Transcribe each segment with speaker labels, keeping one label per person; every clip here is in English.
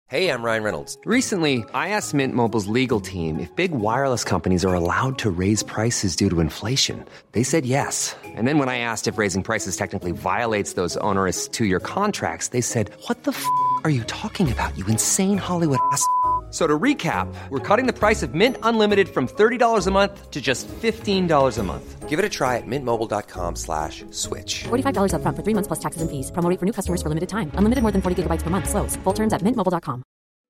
Speaker 1: Hey, I'm Ryan Reynolds.
Speaker 2: Recently, I asked Mint Mobile's legal team if big wireless companies are allowed to raise prices due to inflation. They said yes. And then when I asked if raising prices technically violates those onerous two-year contracts, they said, "What the f*** are you talking about, you insane Hollywood ass?" So to recap, we're cutting the price of Mint Unlimited from $30 a month to just $15 a month.
Speaker 1: Give it a try at mintmobile.com/switch.
Speaker 3: $45 up front for 3 months plus taxes and fees. Promo rate for new customers for limited time. Unlimited more than 40 gigabytes per month. Slows full terms at mintmobile.com.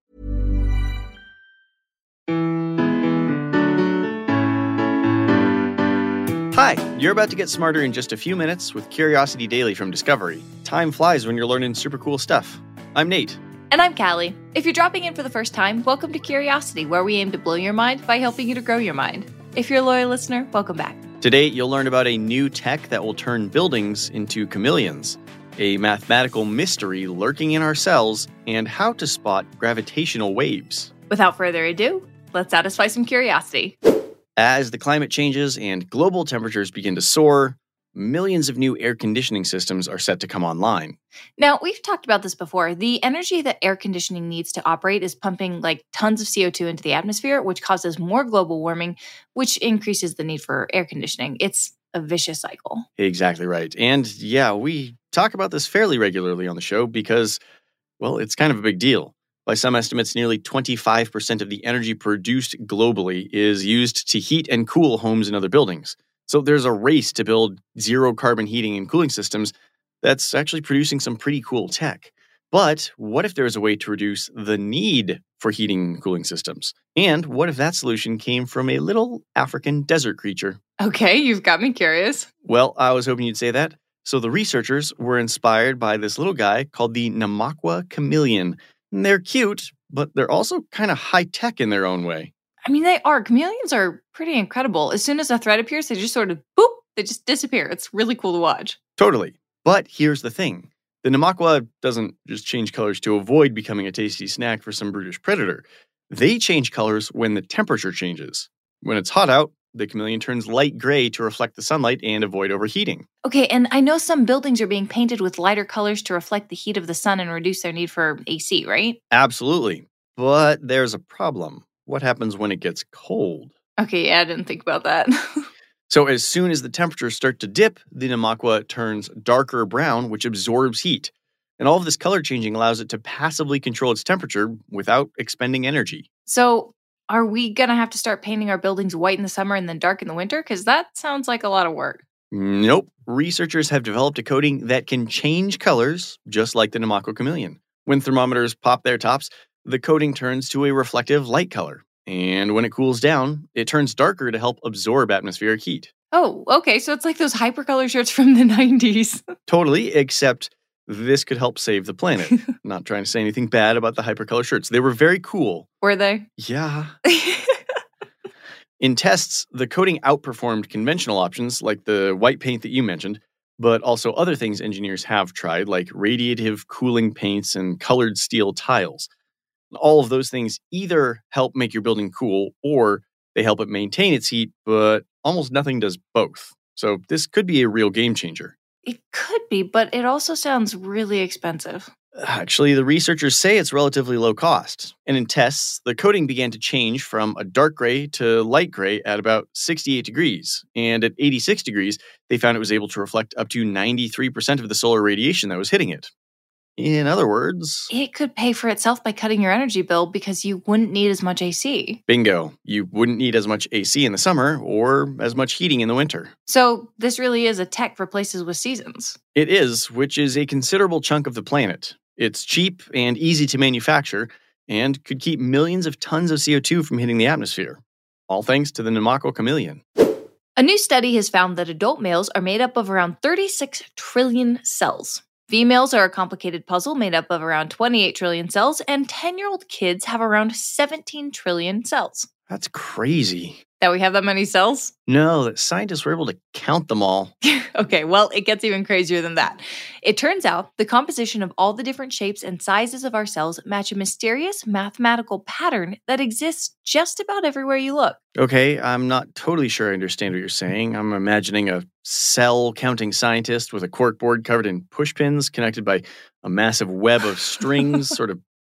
Speaker 4: Hi, you're about to get smarter in just a few minutes with Curiosity Daily from Discovery. Time flies when you're learning super cool stuff. I'm Nate.
Speaker 5: And I'm Callie. If you're dropping in for the first time, welcome to Curiosity, where we aim to blow your mind by helping you to grow your mind. If you're a loyal listener, welcome back.
Speaker 4: Today, you'll learn about a new tech that will turn buildings into chameleons, a mathematical mystery lurking in our cells, and how to spot gravitational waves.
Speaker 5: Without further ado, let's satisfy some curiosity.
Speaker 4: As the climate changes and global temperatures begin to soar, millions of new air conditioning systems are set to come online.
Speaker 5: Now, we've talked about this before. The energy that air conditioning needs to operate is pumping tons of CO2 into the atmosphere, which causes more global warming, which increases the need for air conditioning. It's a vicious cycle.
Speaker 4: Exactly right. And yeah, we talk about this fairly regularly on the show because, well, it's kind of a big deal. By some estimates, nearly 25% of the energy produced globally is used to heat and cool homes and other buildings. So there's a race to build zero-carbon heating and cooling systems that's actually producing some pretty cool tech. But what if there's a way to reduce the need for heating and cooling systems? And what if that solution came from a little African desert creature?
Speaker 5: Okay, you've got me curious.
Speaker 4: Well, I was hoping you'd say that. So the researchers were inspired by this little guy called the Namakwa chameleon. And they're cute, but they're also kind of high-tech in their own way.
Speaker 5: I mean, they are. Chameleons are pretty incredible. As soon as a threat appears, they just sort of, boop, they just disappear. It's really cool to watch.
Speaker 4: Totally. But here's the thing. The Namakwa doesn't just change colors to avoid becoming a tasty snack for some brutish predator. They change colors when the temperature changes. When it's hot out, the chameleon turns light gray to reflect the sunlight and avoid overheating.
Speaker 5: Okay, and I know some buildings are being painted with lighter colors to reflect the heat of the sun and reduce their need for AC, right?
Speaker 4: Absolutely. But there's a problem. What happens when it gets cold?
Speaker 5: Okay, yeah, I didn't think about that.
Speaker 4: So as soon as the temperatures start to dip, the Namakwa turns darker brown, which absorbs heat. And all of this color changing allows it to passively control its temperature without expending energy.
Speaker 5: So are we going to have to start painting our buildings white in the summer and then dark in the winter? Because that sounds like a lot of work.
Speaker 4: Nope. Researchers have developed a coating that can change colors, just like the Namakwa chameleon. When thermometers pop their tops, the coating turns to a reflective light color. And when it cools down, it turns darker to help absorb atmospheric heat.
Speaker 5: Oh, okay. So it's like those hypercolor shirts from the 90s.
Speaker 4: Totally, except this could help save the planet. Not trying to say anything bad about the hypercolor shirts. They were very cool.
Speaker 5: Were they?
Speaker 4: Yeah. In tests, the coating outperformed conventional options like the white paint that you mentioned, but also other things engineers have tried, like radiative cooling paints and colored steel tiles. All of those things either help make your building cool or they help it maintain its heat, but almost nothing does both. So this could be a real game changer.
Speaker 5: It could be, but it also sounds really expensive.
Speaker 4: Actually, the researchers say it's relatively low cost. And in tests, the coating began to change from a dark gray to light gray at about 68 degrees. And at 86 degrees, they found it was able to reflect up to 93% of the solar radiation that was hitting it. In other words,
Speaker 5: it could pay for itself by cutting your energy bill because you wouldn't need as much AC.
Speaker 4: Bingo. You wouldn't need as much AC in the summer or as much heating in the winter.
Speaker 5: So this really is a tech for places with seasons.
Speaker 4: It is, which is a considerable chunk of the planet. It's cheap and easy to manufacture and could keep millions of tons of CO2 from hitting the atmosphere. All thanks to the Namakwa chameleon.
Speaker 5: A new study has found that adult males are made up of around 36 trillion cells. Females are a complicated puzzle made up of around 28 trillion cells, and 10-year-old kids have around 17 trillion cells.
Speaker 4: That's crazy.
Speaker 5: That we have that many cells?
Speaker 4: No, that scientists were able to count them all.
Speaker 5: Okay, well, it gets even crazier than that. It turns out the composition of all the different shapes and sizes of our cells match a mysterious mathematical pattern that exists just about everywhere you look.
Speaker 4: Okay, I'm not totally sure I understand what you're saying. I'm imagining a cell-counting scientist with a corkboard covered in pushpins connected by a massive web of strings sort of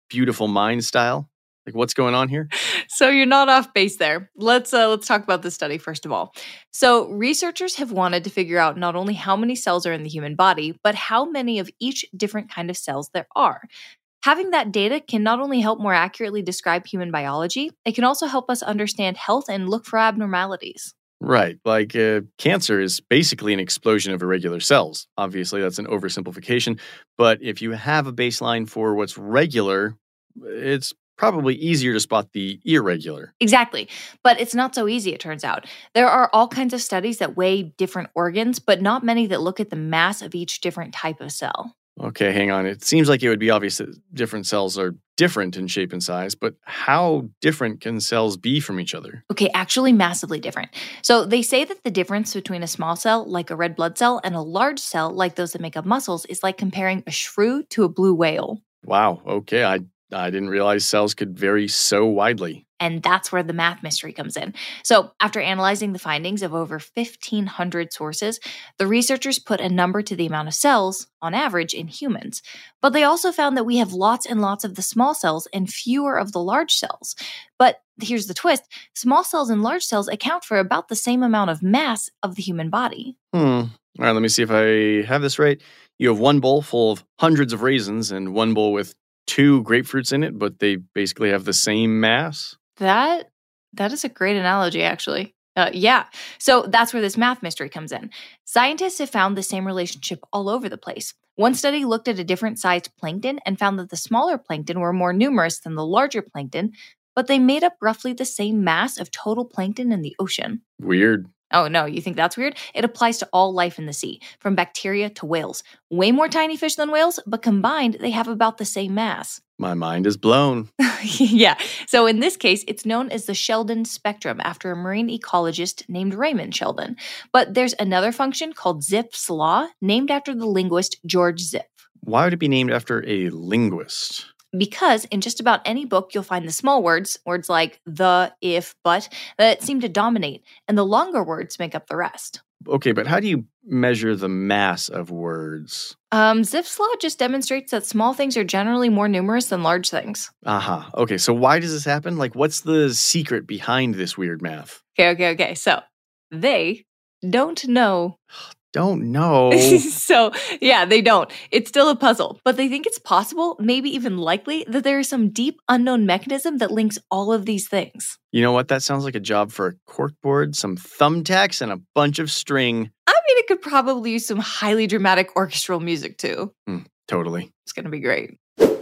Speaker 4: beautiful mind style. Like, what's going on here?
Speaker 5: So you're not off base there. Let's talk about this study first of all. So researchers have wanted to figure out not only how many cells are in the human body, but how many of each different kind of cells there are. Having that data can not only help more accurately describe human biology, it can also help us understand health and look for abnormalities.
Speaker 4: Right. Like cancer is basically an explosion of irregular cells. Obviously, that's an oversimplification. But if you have a baseline for what's regular, it's probably easier to spot the irregular.
Speaker 5: Exactly. But it's not so easy, it turns out. There are all kinds of studies that weigh different organs, but not many that look at the mass of each different type of cell.
Speaker 4: Okay, hang on. It seems like it would be obvious that different cells are different in shape and size, but how different can cells be from each other?
Speaker 5: Okay, actually massively different. So they say that the difference between a small cell, like a red blood cell, and a large cell, like those that make up muscles, is like comparing a shrew to a blue whale.
Speaker 4: Wow, okay. I didn't realize cells could vary so widely.
Speaker 5: And that's where the math mystery comes in. So after analyzing the findings of over 1,500 sources, the researchers put a number to the amount of cells, on average, in humans. But they also found that we have lots and lots of the small cells and fewer of the large cells. But here's the twist. Small cells and large cells account for about the same amount of mass of the human body.
Speaker 4: All right, let me see if I have this right. You have one bowl full of hundreds of raisins and one bowl with 2 grapefruits in it, but they basically have the same mass?
Speaker 5: That is a great analogy, actually. Yeah. So that's where this math mystery comes in. Scientists have found the same relationship all over the place. One study looked at a different sized plankton and found that the smaller plankton were more numerous than the larger plankton, but they made up roughly the same mass of total plankton in the ocean.
Speaker 4: Weird.
Speaker 5: Oh, no, you think that's weird? It applies to all life in the sea, from bacteria to whales. Way more tiny fish than whales, but combined, they have about the same mass.
Speaker 4: My mind is blown.
Speaker 5: Yeah. So in this case, it's known as the Sheldon spectrum after a marine ecologist named Raymond Sheldon. But there's another function called Zipf's law, named after the linguist George Zipf.
Speaker 4: Why would it be named after a linguist?
Speaker 5: Because in just about any book, you'll find the small words like the, if, but, that seem to dominate, and the longer words make up the rest.
Speaker 4: Okay, but how do you measure the mass of words?
Speaker 5: Zipf's law just demonstrates that small things are generally more numerous than large things.
Speaker 4: Aha. Okay, so why does this happen? Like, what's the secret behind this weird math?
Speaker 5: Okay. So, they don't know.
Speaker 4: Don't know.
Speaker 5: So, yeah, they don't. It's still a puzzle, but they think it's possible, maybe even likely, that there is some deep unknown mechanism that links all of these things.
Speaker 4: You know what? That sounds like a job for a corkboard, some thumbtacks, and a bunch of string.
Speaker 5: I mean, it could probably use some highly dramatic orchestral music, too.
Speaker 4: Totally.
Speaker 5: It's going to be great.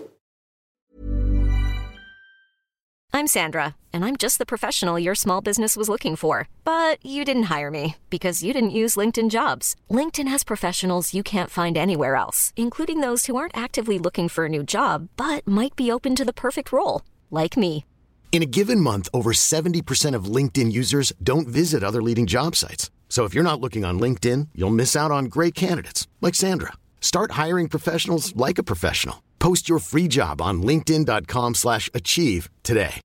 Speaker 6: I'm Sandra, and I'm just the professional your small business was looking for. But you didn't hire me because you didn't use LinkedIn Jobs. LinkedIn has professionals you can't find anywhere else, including those who aren't actively looking for a new job, but might be open to the perfect role, like me.
Speaker 7: In a given month, over 70% of LinkedIn users don't visit other leading job sites. So if you're not looking on LinkedIn, you'll miss out on great candidates like Sandra. Start hiring professionals like a professional. Post your free job on linkedin.com/achieve today.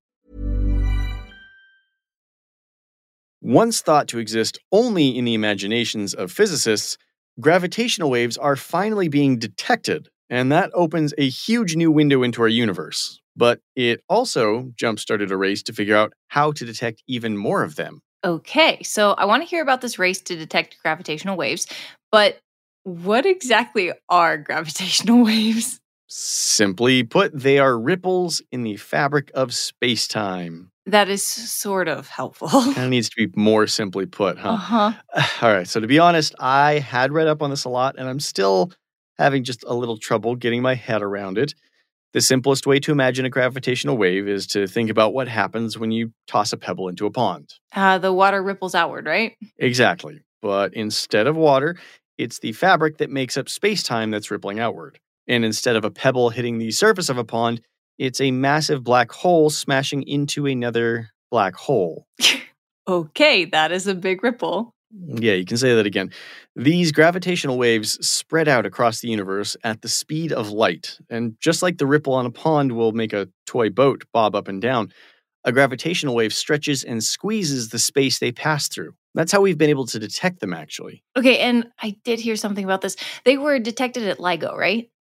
Speaker 4: Once thought to exist only in the imaginations of physicists, gravitational waves are finally being detected, and that opens a huge new window into our universe. But it also jump-started a race to figure out how to detect even more of them.
Speaker 5: Okay, so I want to hear about this race to detect gravitational waves, but what exactly are gravitational waves?
Speaker 4: Simply put, they are ripples in the fabric of space-time.
Speaker 5: That is sort of helpful.
Speaker 4: Kind of needs to be more simply put, huh?
Speaker 5: Uh-huh.
Speaker 4: All right, so to be honest, I had read up on this a lot, and I'm still having just a little trouble getting my head around it. The simplest way to imagine a gravitational wave is to think about what happens when you toss a pebble into a pond.
Speaker 5: The water ripples outward, right?
Speaker 4: Exactly. But instead of water, it's the fabric that makes up space-time that's rippling outward. And instead of a pebble hitting the surface of a pond, it's a massive black hole smashing into another black hole.
Speaker 5: Okay, that is a big ripple.
Speaker 4: Yeah, you can say that again. These gravitational waves spread out across the universe at the speed of light. And just like the ripple on a pond will make a toy boat bob up and down, a gravitational wave stretches and squeezes the space they pass through. That's how we've been able to detect them, actually.
Speaker 5: Okay, and I did hear something about this. They were detected at LIGO, right?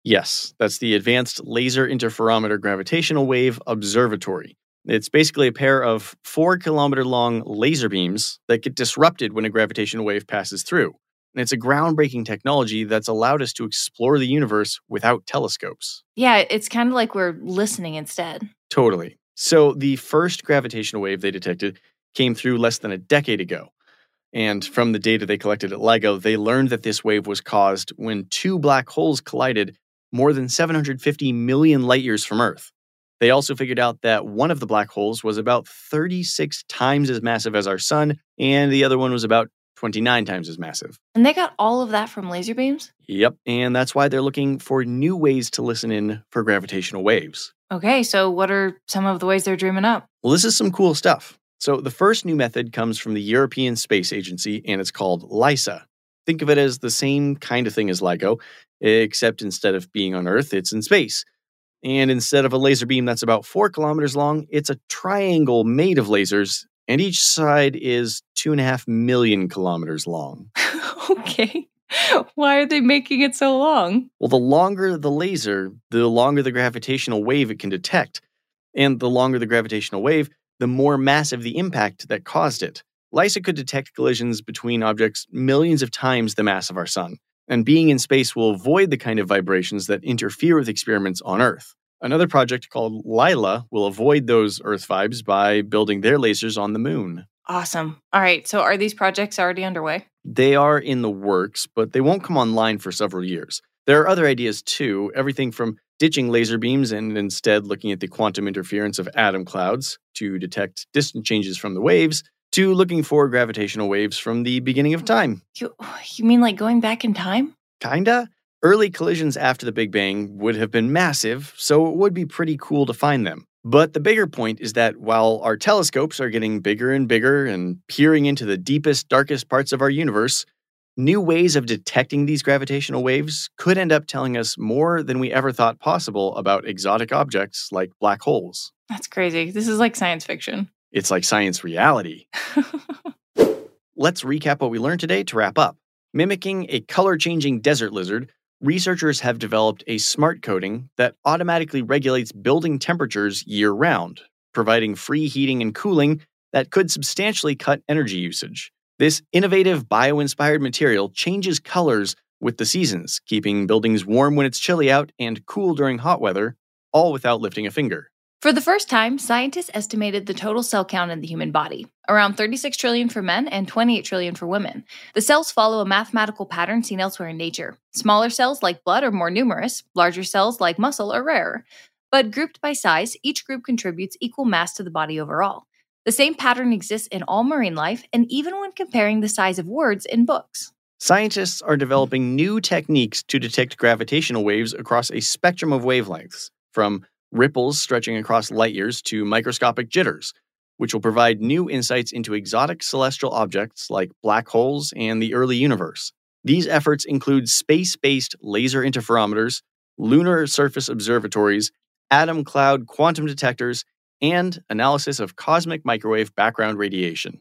Speaker 4: Yes, that's the Advanced Laser Interferometer Gravitational Wave Observatory. It's basically a pair of 4-kilometer-long laser beams that get disrupted when a gravitational wave passes through. And it's a groundbreaking technology that's allowed us to explore the universe without telescopes.
Speaker 5: Yeah, it's kind of like we're listening instead.
Speaker 4: Totally. So the first gravitational wave they detected came through less than a decade ago. And from the data they collected at LIGO, they learned that this wave was caused when 2 black holes collided more than 750 million light years from Earth. They also figured out that one of the black holes was about 36 times as massive as our sun, and the other one was about 29 times as massive.
Speaker 5: And they got all of that from laser beams?
Speaker 4: Yep, and that's why they're looking for new ways to listen in for gravitational waves.
Speaker 5: Okay, so what are some of the ways they're dreaming up?
Speaker 4: Well, this is some cool stuff. So the first new method comes from the European Space Agency, and it's called LISA. Think of it as the same kind of thing as LIGO, except instead of being on Earth, it's in space. And instead of a laser beam that's about 4 kilometers long, it's a triangle made of lasers, and each side is 2.5 million kilometers long.
Speaker 5: Okay. Why are they making it so long?
Speaker 4: Well, the longer the laser, the longer the gravitational wave it can detect. And the longer the gravitational wave, the more massive the impact that caused it. LISA could detect collisions between objects millions of times the mass of our sun. And being in space will avoid the kind of vibrations that interfere with experiments on Earth. Another project called LILA will avoid those Earth vibes by building their lasers on the moon.
Speaker 5: Awesome. All right, so are these projects already underway?
Speaker 4: They are in the works, but they won't come online for several years. There are other ideas too, everything from ditching laser beams and instead looking at the quantum interference of atom clouds to detect distant changes from the waves, to looking for gravitational waves from the beginning of time.
Speaker 5: You mean like going back in time?
Speaker 4: Kinda. Early collisions after the Big Bang would have been massive, so it would be pretty cool to find them. But the bigger point is that while our telescopes are getting bigger and peering into the deepest, darkest parts of our universe, new ways of detecting these gravitational waves could end up telling us more than we ever thought possible about exotic objects like black holes.
Speaker 5: That's crazy. This is like science fiction.
Speaker 4: It's like science reality. Let's recap what we learned today to wrap up. Mimicking a color-changing desert lizard, researchers have developed a smart coating that automatically regulates building temperatures year-round, providing free heating and cooling that could substantially cut energy usage. This innovative bio-inspired material changes colors with the seasons, keeping buildings warm when it's chilly out and cool during hot weather, all without lifting a finger.
Speaker 5: For the first time, scientists estimated the total cell count in the human body, around 36 trillion for men and 28 trillion for women. The cells follow a mathematical pattern seen elsewhere in nature. Smaller cells like blood are more numerous, larger cells like muscle are rarer. But grouped by size, each group contributes equal mass to the body overall. The same pattern exists in all marine life and even when comparing the size of words in books.
Speaker 4: Scientists are developing new techniques to detect gravitational waves across a spectrum of wavelengths, from ripples stretching across light years to microscopic jitters, which will provide new insights into exotic celestial objects like black holes and the early universe. These efforts include space-based laser interferometers, lunar surface observatories, atom cloud quantum detectors, and analysis of cosmic microwave background radiation.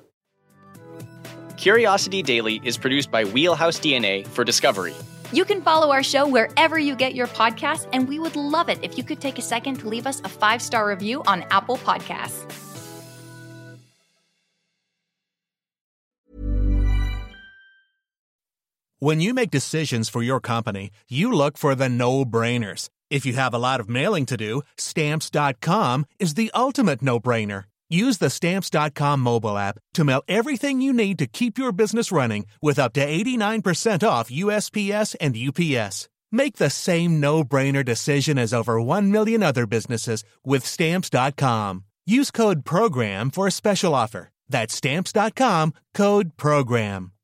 Speaker 4: Curiosity Daily is produced by Wheelhouse DNA for Discovery.
Speaker 5: You can follow our show wherever you get your podcasts, and we would love it if you could take a second to leave us a 5-star review on Apple Podcasts.
Speaker 8: When you make decisions for your company, you look for the no-brainers. If you have a lot of mailing to do, Stamps.com is the ultimate no-brainer. Use the Stamps.com mobile app to mail everything you need to keep your business running with up to 89% off USPS and UPS. Make the same no-brainer decision as over 1 million other businesses with Stamps.com. Use code PROGRAM for a special offer. That's Stamps.com, code PROGRAM.